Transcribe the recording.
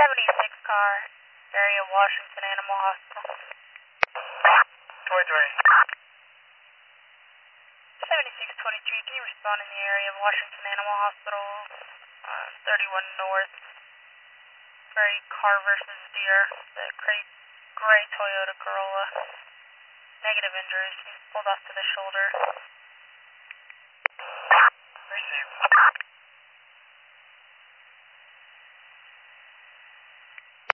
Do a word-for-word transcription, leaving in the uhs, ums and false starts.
seventy-six car, area Washington Animal Hospital. twenty-three. seventy-six twenty-three, can you respond in the area of Washington Animal Hospital, uh, thirty-one North, gray car versus deer, the gray, gray Toyota Corolla, negative injuries, he's pulled off to the shoulder.